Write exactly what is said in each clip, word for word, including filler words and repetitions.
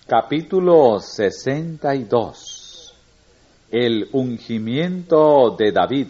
Capítulo sesenta y dos. El ungimiento de David.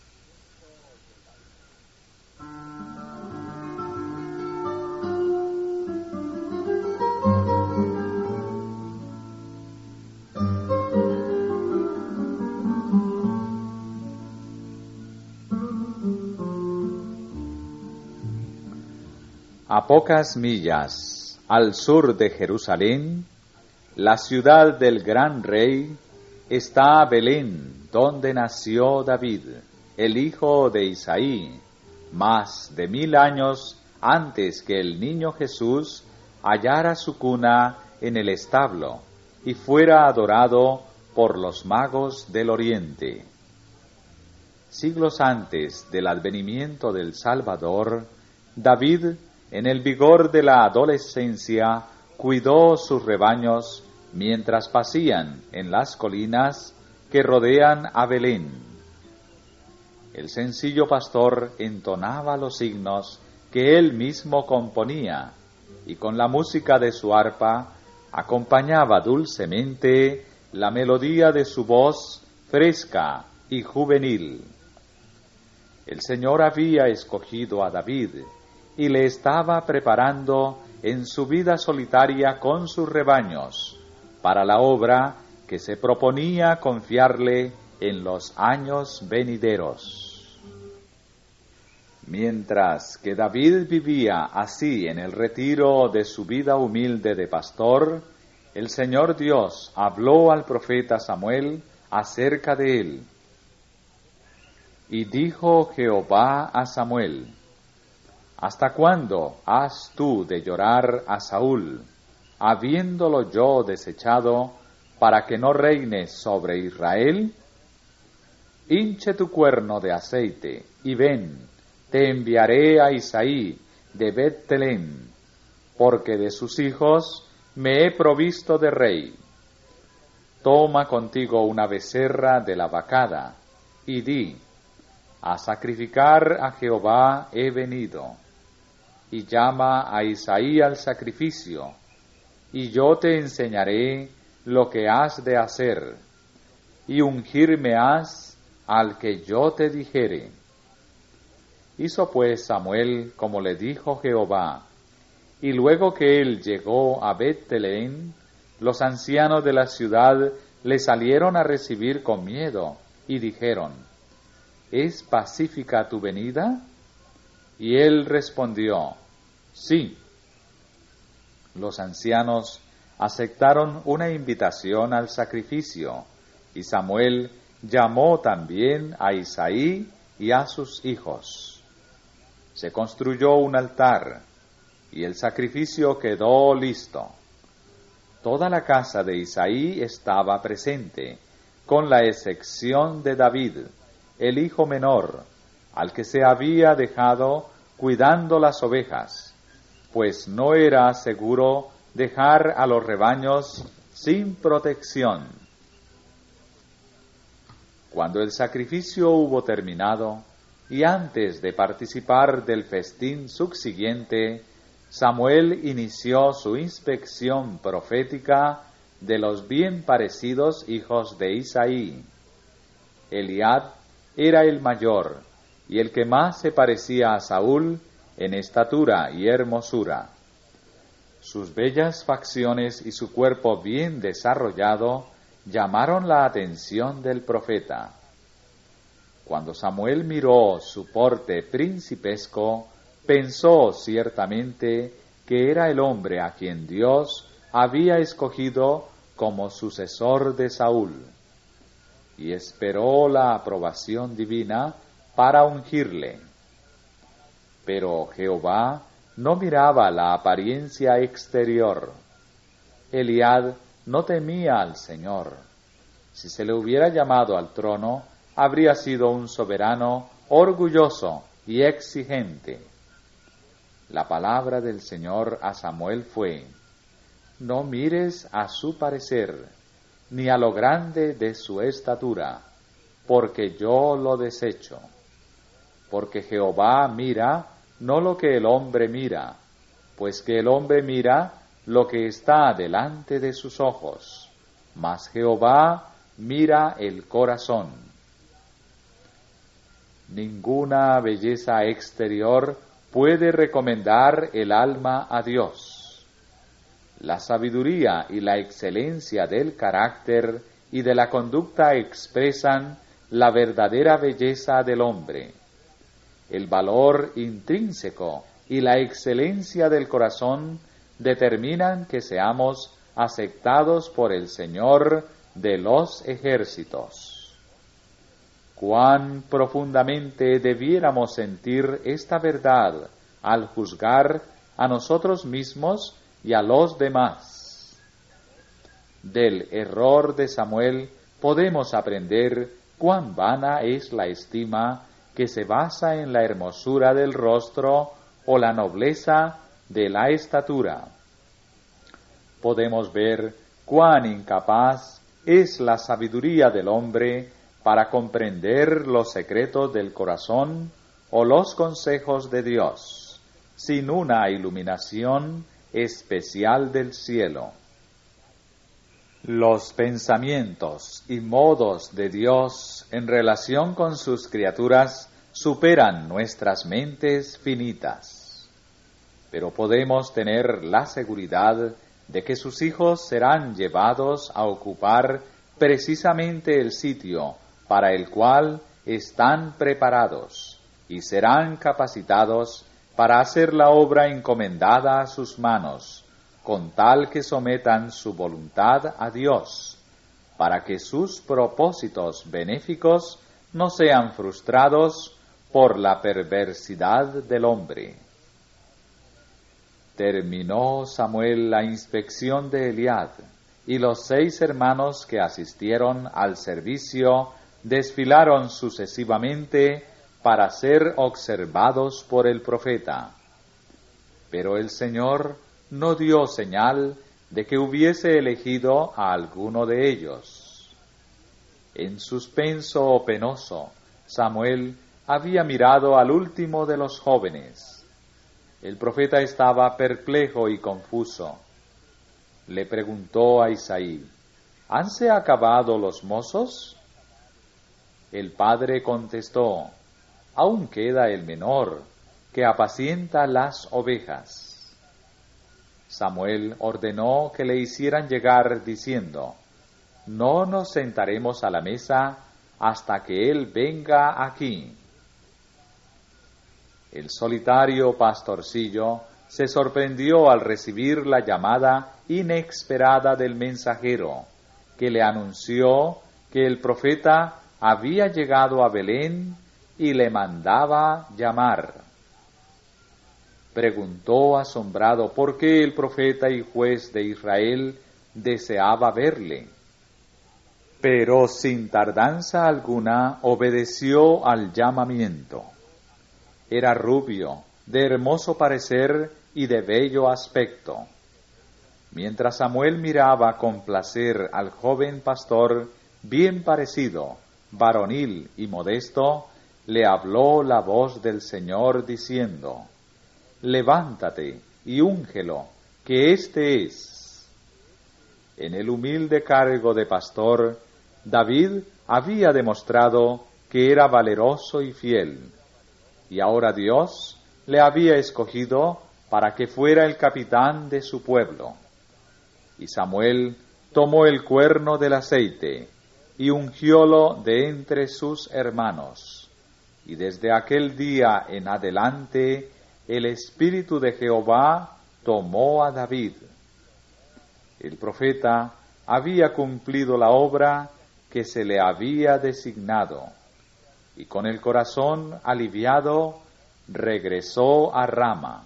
A pocas millas al sur de Jerusalén, la ciudad del gran rey, está Belén, donde nació David, el hijo de Isaí, más de mil años antes que el niño Jesús hallara su cuna en el establo y fuera adorado por los magos del oriente. Siglos antes del advenimiento del Salvador, David, en el vigor de la adolescencia, cuidó sus rebaños mientras pasían en las colinas que rodean a Belén. El sencillo pastor entonaba los himnos que él mismo componía y con la música de su arpa acompañaba dulcemente la melodía de su voz fresca y juvenil. El Señor había escogido a David y le estaba preparando en su vida solitaria con sus rebaños para la obra que se proponía confiarle en los años venideros. Mientras que David vivía así en el retiro de su vida humilde de pastor, el Señor Dios habló al profeta Samuel acerca de él. Y dijo Jehová a Samuel: ¿Hasta cuándo has tú de llorar a Saúl, habiéndolo yo desechado, para que no reines sobre Israel? Hinche tu cuerno de aceite, y ven, te enviaré a Isaí de Bet-Telem, porque de sus hijos me he provisto de rey. Toma contigo una becerra de la vacada, y di: a sacrificar a Jehová he venido. Y llama a Isaí al sacrificio, y yo te enseñaré lo que has de hacer, y ungirme has al que yo te dijere. Hizo pues Samuel como le dijo Jehová, y luego que él llegó a Bet-Telem, los ancianos de la ciudad le salieron a recibir con miedo, y dijeron: ¿Es pacífica tu venida? Y él respondió: sí. Los ancianos aceptaron una invitación al sacrificio, y Samuel llamó también a Isaí y a sus hijos. Se construyó un altar, y el sacrificio quedó listo. Toda la casa de Isaí estaba presente, con la excepción de David, el hijo menor, al que se había dejado cuidando las ovejas, pues no era seguro dejar a los rebaños sin protección. Cuando el sacrificio hubo terminado, y antes de participar del festín subsiguiente, Samuel inició su inspección profética de los bien parecidos hijos de Isaí. Eliab era el mayor, y el que más se parecía a Saúl en estatura y hermosura. Sus bellas facciones y su cuerpo bien desarrollado llamaron la atención del profeta. Cuando Samuel miró su porte principesco, pensó ciertamente que era el hombre a quien Dios había escogido como sucesor de Saúl, y esperó la aprobación divina para ungirle. Pero Jehová no miraba la apariencia exterior. Eliab no temía al Señor. Si se le hubiera llamado al trono, habría sido un soberano orgulloso y exigente. La palabra del Señor a Samuel fue: no mires a su parecer, ni a lo grande de su estatura, porque yo lo desecho. Porque Jehová mira no lo que el hombre mira, pues que el hombre mira lo que está delante de sus ojos, mas Jehová mira el corazón. Ninguna belleza exterior puede recomendar el alma a Dios. La sabiduría y la excelencia del carácter y de la conducta expresan la verdadera belleza del hombre. El valor intrínseco y la excelencia del corazón determinan que seamos aceptados por el Señor de los ejércitos. Cuán profundamente debiéramos sentir esta verdad al juzgar a nosotros mismos y a los demás. Del error de Samuel podemos aprender cuán vana es la estima que se basa en la hermosura del rostro o la nobleza de la estatura. Podemos ver cuán incapaz es la sabiduría del hombre para comprender los secretos del corazón o los consejos de Dios, sin una iluminación especial del cielo. Los pensamientos y modos de Dios en relación con sus criaturas superan nuestras mentes finitas, pero podemos tener la seguridad de que sus hijos serán llevados a ocupar precisamente el sitio para el cual están preparados y serán capacitados para hacer la obra encomendada a sus manos, con tal que sometan su voluntad a Dios, para que sus propósitos benéficos no sean frustrados por la perversidad del hombre. Terminó Samuel la inspección de Eliab, y los seis hermanos que asistieron al servicio desfilaron sucesivamente para ser observados por el profeta. Pero el Señor no dio señal de que hubiese elegido a alguno de ellos. En suspenso o penoso, Samuel había mirado al último de los jóvenes. El profeta estaba perplejo y confuso. Le preguntó a Isaí: ¿hanse acabado los mozos? El padre contestó: aún queda el menor, que apacienta las ovejas. Samuel ordenó que le hicieran llegar, diciendo: no nos sentaremos a la mesa hasta que él venga aquí. El solitario pastorcillo se sorprendió al recibir la llamada inesperada del mensajero, que le anunció que el profeta había llegado a Belén y le mandaba llamar. Preguntó asombrado por qué el profeta y juez de Israel deseaba verle. Pero sin tardanza alguna obedeció al llamamiento. Era rubio, de hermoso parecer y de bello aspecto. Mientras Samuel miraba con placer al joven pastor, bien parecido, varonil y modesto, le habló la voz del Señor diciendo: levántate y úngelo, que éste es. En el humilde cargo de pastor, David había demostrado que era valeroso y fiel, y ahora Dios le había escogido para que fuera el capitán de su pueblo. Y Samuel tomó el cuerno del aceite y ungiólo de entre sus hermanos. Y desde aquel día en adelante el Espíritu de Jehová tomó a David. El profeta había cumplido la obra que se le había designado, y con el corazón aliviado regresó a Rama.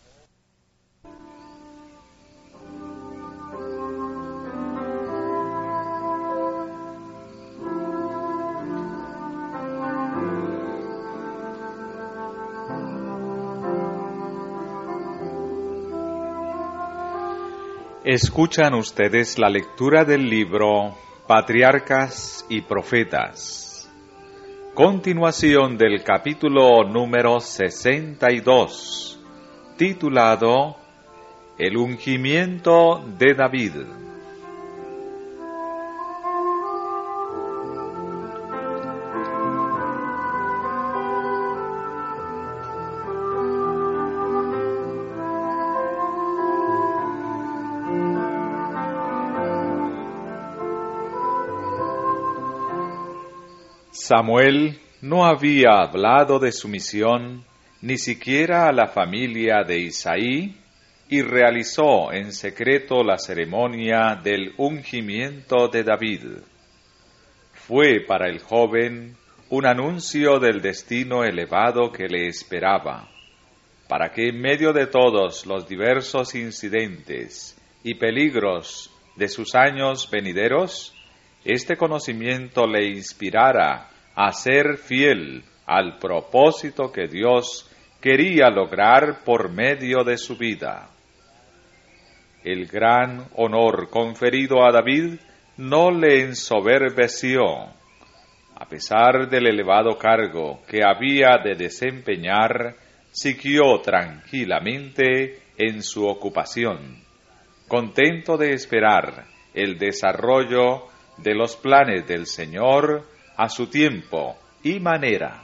Escuchan ustedes la lectura del libro Patriarcas y Profetas. Continuación del capítulo número sesenta y dos, titulado El ungimiento de David. Samuel no había hablado de su misión ni siquiera a la familia de Isaí y realizó en secreto la ceremonia del ungimiento de David. Fue para el joven un anuncio del destino elevado que le esperaba, para que en medio de todos los diversos incidentes y peligros de sus años venideros, este conocimiento le inspirara a ser fiel al propósito que Dios quería lograr por medio de su vida. El gran honor conferido a David no le ensoberbeció. A pesar del elevado cargo que había de desempeñar, siguió tranquilamente en su ocupación, contento de esperar el desarrollo de los planes del Señor a su tiempo y manera.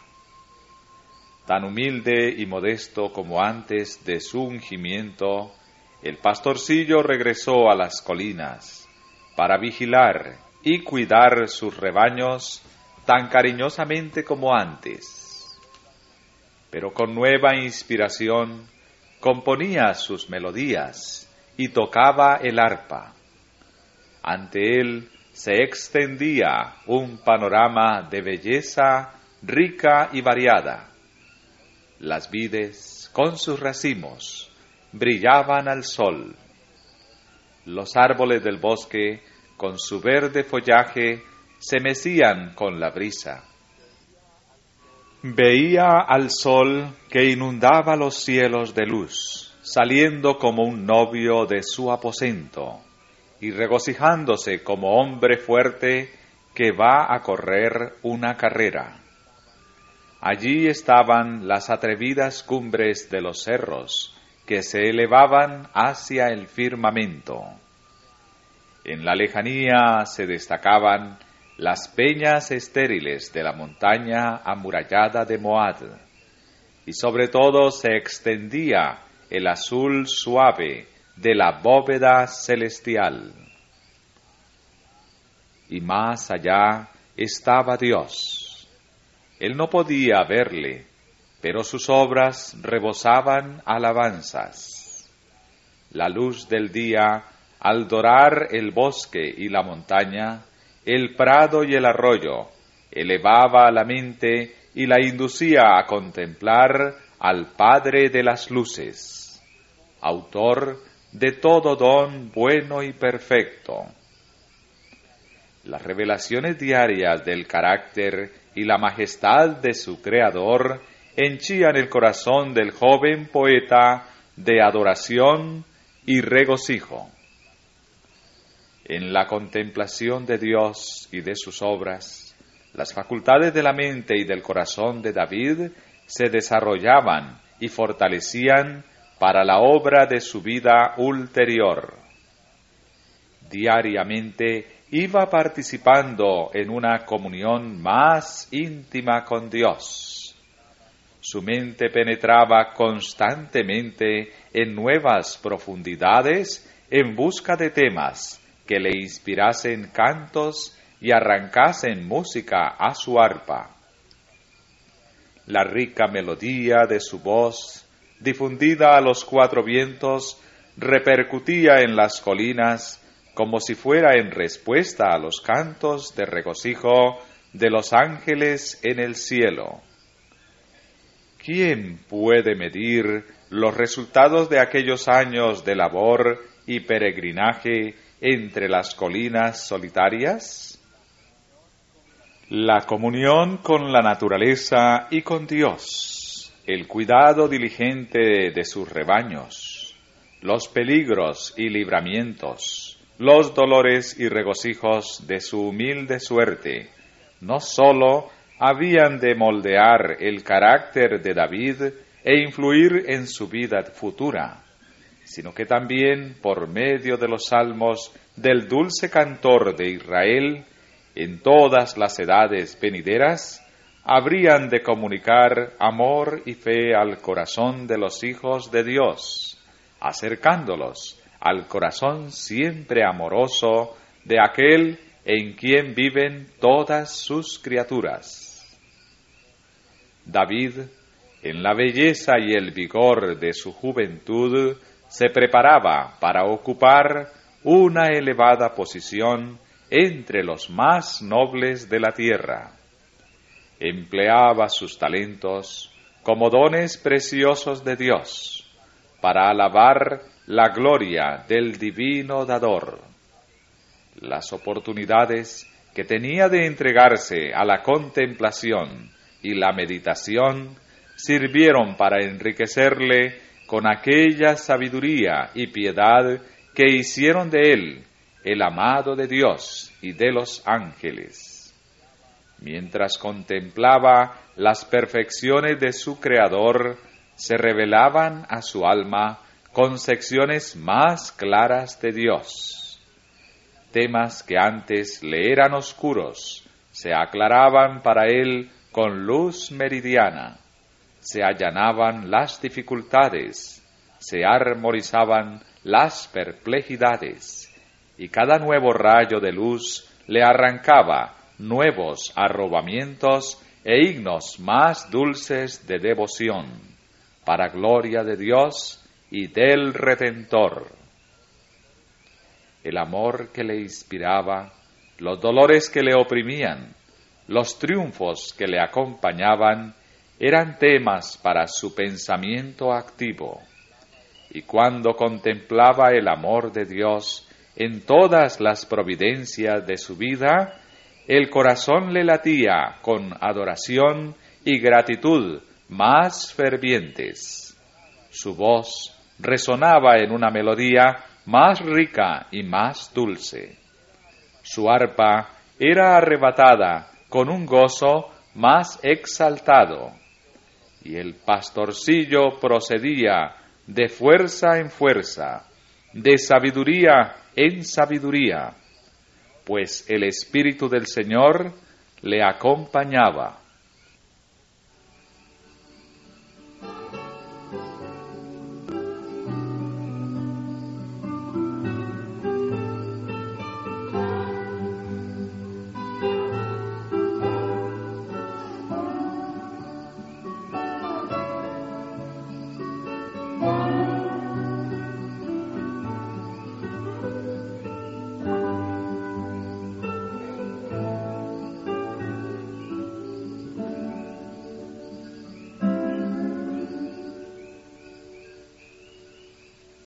Tan humilde y modesto como antes de su ungimiento, el pastorcillo regresó a las colinas para vigilar y cuidar sus rebaños tan cariñosamente como antes. Pero con nueva inspiración componía sus melodías y tocaba el arpa. Ante él se extendía un panorama de belleza rica y variada. Las vides, con sus racimos, brillaban al sol. Los árboles del bosque, con su verde follaje, se mecían con la brisa. Veía al sol que inundaba los cielos de luz, saliendo como un novio de su aposento, y regocijándose como hombre fuerte que va a correr una carrera. Allí estaban las atrevidas cumbres de los cerros, que se elevaban hacia el firmamento. En la lejanía se destacaban las peñas estériles de la montaña amurallada de Moab, y sobre todo se extendía el azul suave de la bóveda celestial. Y más allá estaba Dios. Él no podía verle, pero sus obras rebosaban alabanzas. La luz del día, al dorar el bosque y la montaña, el prado y el arroyo, elevaba la mente y la inducía a contemplar al Padre de las luces, autor de todo don bueno y perfecto. Las revelaciones diarias del carácter y la majestad de su Creador henchían el corazón del joven poeta de adoración y regocijo. En la contemplación de Dios y de sus obras, las facultades de la mente y del corazón de David se desarrollaban y fortalecían para la obra de su vida ulterior. Diariamente iba participando en una comunión más íntima con Dios. Su mente penetraba constantemente en nuevas profundidades en busca de temas que le inspirasen cantos y arrancasen música a su arpa. La rica melodía de su voz, difundida a los cuatro vientos, repercutía en las colinas como si fuera en respuesta a los cantos de regocijo de los ángeles en el cielo. ¿Quién puede medir los resultados de aquellos años de labor y peregrinaje entre las colinas solitarias? La comunión con la naturaleza y con Dios, el cuidado diligente de sus rebaños, los peligros y libramientos, los dolores y regocijos de su humilde suerte, no sólo habían de moldear el carácter de David e influir en su vida futura, sino que también por medio de los salmos del dulce cantor de Israel, en todas las edades venideras, habrían de comunicar amor y fe al corazón de los hijos de Dios, acercándolos al corazón siempre amoroso de aquel en quien viven todas sus criaturas. David, en la belleza y el vigor de su juventud, se preparaba para ocupar una elevada posición entre los más nobles de la tierra. Empleaba sus talentos como dones preciosos de Dios para alabar la gloria del divino dador. Las oportunidades que tenía de entregarse a la contemplación y la meditación sirvieron para enriquecerle con aquella sabiduría y piedad que hicieron de él el amado de Dios y de los ángeles. Mientras contemplaba las perfecciones de su Creador, se revelaban a su alma concepciones más claras de Dios. Temas que antes le eran oscuros, se aclaraban para él con luz meridiana. Se allanaban las dificultades, se armonizaban las perplejidades, y cada nuevo rayo de luz le arrancaba nuevos arrobamientos e himnos más dulces de devoción, para gloria de Dios y del Redentor. El amor que le inspiraba, los dolores que le oprimían, los triunfos que le acompañaban, eran temas para su pensamiento activo, y cuando contemplaba el amor de Dios en todas las providencias de su vida, el corazón le latía con adoración y gratitud más fervientes. Su voz resonaba en una melodía más rica y más dulce. Su arpa era arrebatada con un gozo más exaltado, y el pastorcillo procedía de fuerza en fuerza, de sabiduría en sabiduría, pues el Espíritu del Señor le acompañaba.